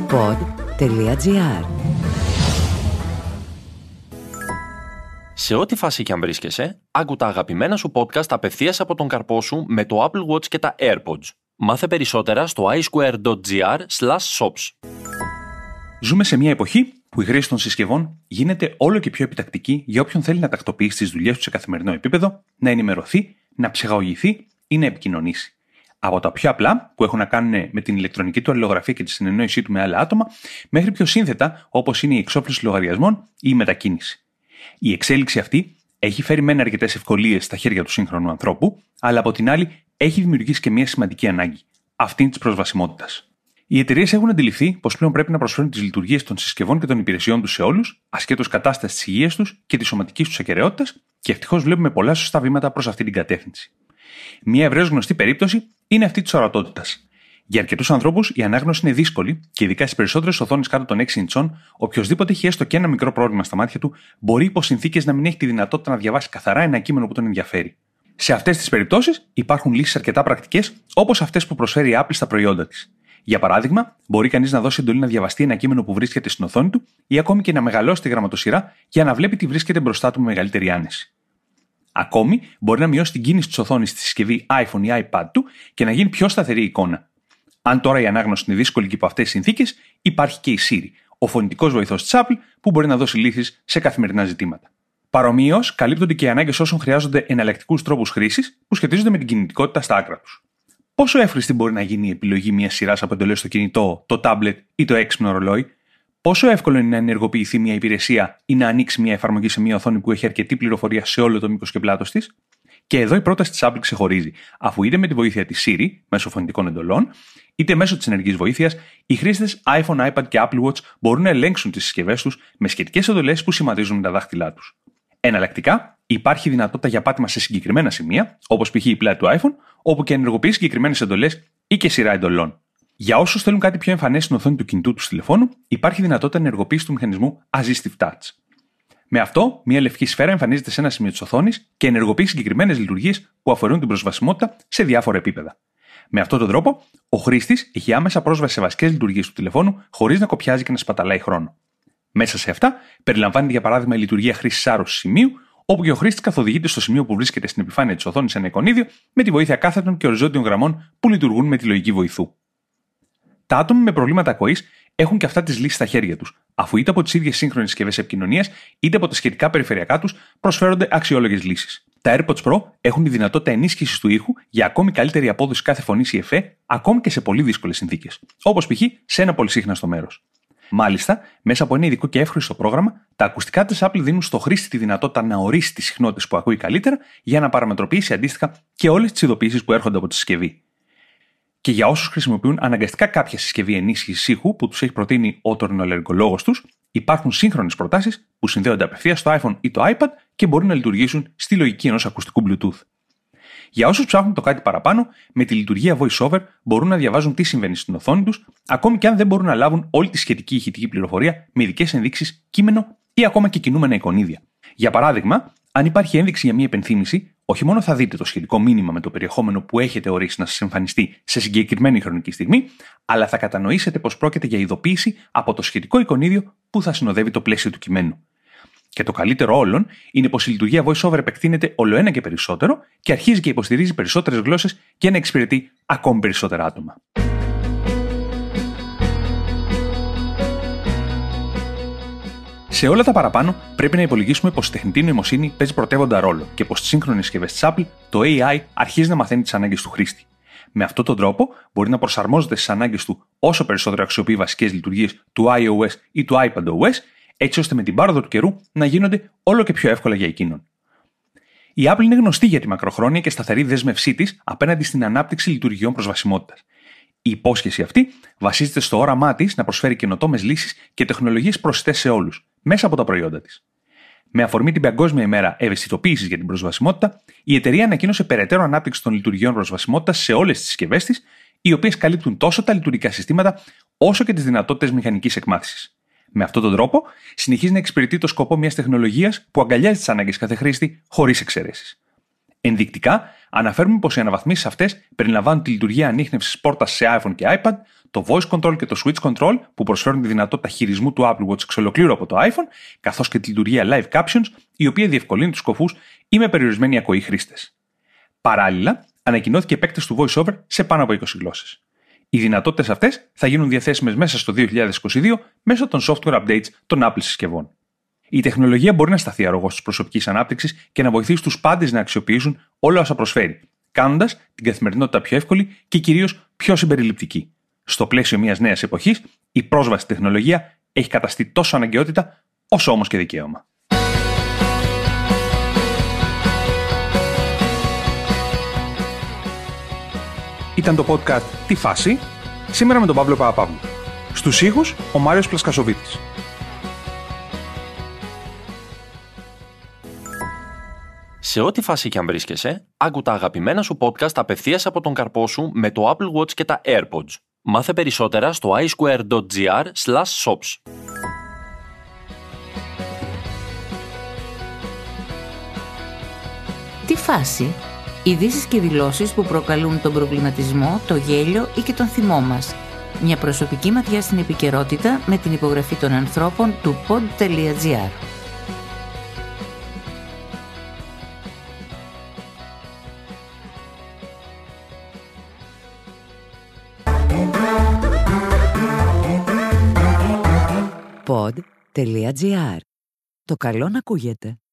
pod.gr. Σε ό,τι φάση και αν βρίσκεσαι, άκου τα αγαπημένα σου podcast απευθείας από τον καρπό σου με το Apple Watch και τα AirPods. Μάθε περισσότερα στο iSquare.gr/shops. Ζούμε σε μια εποχή που η χρήση των συσκευών γίνεται όλο και πιο επιτακτική για όποιον θέλει να τακτοποιήσει τις δουλειές του σε καθημερινό επίπεδο, να ενημερωθεί, να ψυχαγωγηθεί ή να επικοινωνήσει. Από τα πιο απλά που έχουν να κάνουν με την ηλεκτρονική του αλληλογραφία και τη συνεννόησή του με άλλα άτομα, μέχρι πιο σύνθετα όπως είναι η εξόφληση λογαριασμών ή η μετακίνηση. Η εξέλιξη αυτή έχει φέρει μεν αρκετές ευκολίες στα χέρια του σύγχρονου ανθρώπου, αλλά από την άλλη έχει δημιουργήσει και μια σημαντική ανάγκη, αυτήν της προσβασιμότητας. Οι εταιρείες έχουν αντιληφθεί πως πλέον πρέπει να προσφέρουν τις λειτουργίες των συσκευών και των υπηρεσιών τους σε όλους, ασχέτως κατάστασης της υγείας τους και της σωματικής τους ακεραιότητας, και ευτυχώς βλέπουμε πολλά σωστά βήματα προς αυτή την κατεύθυνση. Μια ευρέως γνωστή περίπτωση είναι αυτή της ορατότητας. Για αρκετούς ανθρώπους η ανάγνωση είναι δύσκολη και ειδικά στις περισσότερες οθόνες κάτω των 6 ιντσών, οποιοδήποτε έχει έστω και ένα μικρό πρόβλημα στα μάτια του μπορεί υπό συνθήκες να μην έχει τη δυνατότητα να διαβάσει καθαρά ένα κείμενο που τον ενδιαφέρει. Σε αυτές τις περιπτώσεις υπάρχουν λύσεις αρκετά πρακτικές, όπως αυτές που προσφέρει η Apple στα προϊόντα της. Για παράδειγμα, μπορεί κανείς να δώσει εντολή να διαβαστεί ένα κείμενο που βρίσκεται στην οθόνη του ή ακόμη και να μεγαλώσει τη γραμματοσυρά για να βλέπει τι βρίσκεται μπροστά του με μεγαλύτερη άνεση. Ακόμη, μπορεί να μειώσει την κίνηση της οθόνης στη συσκευή iPhone ή iPad του και να γίνει πιο σταθερή η εικόνα. Αν τώρα η ανάγνωση είναι δύσκολη και υπό αυτές τις συνθήκες, υπάρχει και η Siri, ο φωνητικός βοηθός της Apple που μπορεί να δώσει λύσεις σε καθημερινά ζητήματα. Παρομοίως, καλύπτονται και οι ανάγκες όσων χρειάζονται εναλλακτικούς τρόπους χρήσης που σχετίζονται με την κινητικότητα στα άκρα τους. Πόσο εύχρηστη μπορεί να γίνει η επιλογή μιας σειράς από εντολές στο κινητό, το tablet ή το έξυπνο ρολόι, πόσο εύκολο είναι να ενεργοποιηθεί μια υπηρεσία ή να ανοίξει μια εφαρμογή σε μια οθόνη που έχει αρκετή πληροφορία σε όλο το μήκος και πλάτος της. Και εδώ η πρόταση της Apple ξεχωρίζει, αφού είτε με τη βοήθεια της Siri μέσω φωνητικών εντολών, είτε μέσω της ενεργής βοήθειας, οι χρήστες iPhone, iPad και Apple Watch μπορούν να ελέγξουν τις συσκευές τους με σχετικές εντολές που σχηματίζουν τα δάχτυλά τους. Εναλλακτικά, υπάρχει δυνατότητα για πάτημα σε συγκεκριμένα σημεία, όπως π.χ. η πλάτη του iPhone, όπου και ενεργοποιεί συγκεκριμένες εντολές ή και σειρά εντολών. Για όσους θέλουν κάτι πιο εμφανές στην οθόνη του κινητού του τηλεφώνου, υπάρχει δυνατότητα ενεργοποίηση του μηχανισμού Assistive Touch. Με αυτό, μια λευκή σφαίρα εμφανίζεται σε ένα σημείο της οθόνης και ενεργοποιεί συγκεκριμένες λειτουργίες που αφορούν την προσβασιμότητα σε διάφορα επίπεδα. Με αυτόν τον τρόπο, ο χρήστης έχει άμεσα πρόσβαση σε βασικές λειτουργίες του τηλεφώνου χωρίς να κοπιάζει και να σπαταλάει χρόνο. Μέσα σε αυτά, περιλαμβάνεται για παράδειγμα η λειτουργία χρήσης άρρωσης σημείου, όπου και ο χρήστης καθοδηγείται στο σημείο που βρίσκεται στην επιφάνεια της οθόνης σε ένα εικονίδιο με τη βοήθεια κάθετων και οριζόντιων γραμμών που λειτουργούν με τη λογική βοηθού. Τα άτομα με προβλήματα ακοής έχουν και αυτά τις λύσεις στα χέρια τους, αφού είτε από τις ίδιες σύγχρονες συσκευές επικοινωνίας είτε από τα σχετικά περιφερειακά τους προσφέρονται αξιόλογες λύσεις. Τα AirPods Pro έχουν τη δυνατότητα ενίσχυσης του ήχου για ακόμη καλύτερη απόδοση κάθε φωνής ή εφέ, ακόμη και σε πολύ δύσκολες συνθήκες, όπως π.χ. σε ένα πολυσύχναστο μέρος. Μάλιστα, μέσα από ένα ειδικό και εύχριστο πρόγραμμα, τα ακουστικά της Apple δίνουν στο χρήστη τη δυνατότητα να ορίσει τις συχνότητες που ακούει καλύτερα για να παραμετροποιήσει αντίστοιχα και όλες τις ειδοποιήσεις που έρχονται από τη συσκευή. Και για όσους χρησιμοποιούν αναγκαστικά κάποια συσκευή ενίσχυσης ήχου που τους έχει προτείνει ο οторινολαριγκολόγος τους, υπάρχουν σύγχρονες προτάσεις που συνδέονται απευθείας στο iPhone ή το iPad και μπορούν να λειτουργήσουν στη λογική ενός ακουστικού Bluetooth. Για όσους ψάχνουν το κάτι παραπάνω, με τη λειτουργία VoiceOver μπορούν να διαβάζουν τι συμβαίνει στην οθόνη τους, ακόμη και αν δεν μπορούν να λάβουν όλη τη σχετική ηχητική πληροφορία με ειδικές ενδείξεις, κείμενο ή ακόμα και κινούμενα εικονίδια. Για παράδειγμα, αν υπάρχει ένδειξη για μια υπενθύμηση, όχι μόνο θα δείτε το σχετικό μήνυμα με το περιεχόμενο που έχετε ορίσει να σας εμφανιστεί σε συγκεκριμένη χρονική στιγμή, αλλά θα κατανοήσετε πως πρόκειται για ειδοποίηση από το σχετικό εικονίδιο που θα συνοδεύει το πλαίσιο του κειμένου. Και το καλύτερο όλων είναι πως η λειτουργία VoiceOver επεκτείνεται ολοένα και περισσότερο και αρχίζει και υποστηρίζει περισσότερες γλώσσες για να εξυπηρετεί ακόμη περισσότερα άτομα. Σε όλα τα παραπάνω, πρέπει να υπολογίσουμε πως η τεχνητή νοημοσύνη παίζει πρωτεύοντα ρόλο και πως στις σύγχρονες συσκευές της Apple το AI αρχίζει να μαθαίνει τις ανάγκες του χρήστη. Με αυτόν τον τρόπο μπορεί να προσαρμόζεται στις ανάγκες του όσο περισσότερο αξιοποιεί βασικές λειτουργίες του iOS ή του iPadOS, έτσι ώστε με την πάροδο του καιρού να γίνονται όλο και πιο εύκολα για εκείνον. Η Apple είναι γνωστή για τη μακροχρόνια και σταθερή δέσμευσή της απέναντι στην ανάπτυξη λειτουργιών προσβασιμότητας. Η υπόσχεση αυτή βασίζεται στο όραμά της να προσφέρει καινοτόμες λύσεις και τεχνολογίες προσιτές σε όλους, μέσα από τα προϊόντα της. Με αφορμή την Παγκόσμια ημέρα ευαισθητοποίησης για την προσβασιμότητα, η εταιρεία ανακοίνωσε περαιτέρω ανάπτυξη των λειτουργιών προσβασιμότητας σε όλες τις συσκευές της, οι οποίες καλύπτουν τόσο τα λειτουργικά συστήματα όσο και τις δυνατότητες μηχανικής εκμάθησης. Με αυτόν τον τρόπο, συνεχίζει να εξυπηρετεί το σκοπό μιας τεχνολογίας που αγκαλιάζει τις ανάγκες κάθε χρήστη χωρίς εξαιρέσεις. Ενδεικτικά, αναφέρουμε πως οι αναβαθμίσεις αυτές περιλαμβάνουν τη λειτουργία ανίχνευσης πόρτας σε iPhone και iPad, το voice control και το switch control που προσφέρουν τη δυνατότητα χειρισμού του Apple Watch εξ ολοκλήρου από το iPhone, καθώς και τη λειτουργία live captions, η οποία διευκολύνει τους σκοπούς ή με περιορισμένη ακοή χρήστες. Παράλληλα, ανακοινώθηκε επέκταση του voice-over σε πάνω από 20 γλώσσες. Οι δυνατότητες αυτές θα γίνουν διαθέσιμες μέσα στο 2022 μέσω των software updates των Apple συσκευών. Η τεχνολογία μπορεί να σταθεί αρρωγός της προσωπικής ανάπτυξης και να βοηθήσει τους πάντες να αξιοποιήσουν όλα όσα προσφέρει, κάνοντας την καθημερινότητα πιο εύκολη και κυρίως πιο συμπεριληπτική. Στο πλαίσιο μιας νέας εποχής, η πρόσβαση στη τεχνολογία έχει καταστεί τόσο αναγκαιότητα, όσο όμως και δικαίωμα. Ήταν το podcast «Τι φάση» σήμερα με τον Παύλο Παπαπαύλου. Στους ήχους, ο Μάριος Πλασκασοβίτης. Σε ό,τι φάση και αν βρίσκεσαι, άκου τα αγαπημένα σου podcast απευθείας από τον καρπό σου με το Apple Watch και τα AirPods. Μάθε περισσότερα στο iSquare.gr/shops. Τι φάση? Ειδήσεις και δηλώσεις που προκαλούν τον προβληματισμό, το γέλιο ή και τον θυμό μας. Μια προσωπική ματιά στην επικαιρότητα με την υπογραφή των ανθρώπων του pod.gr. Pod.gr. Το καλό να ακούγεται.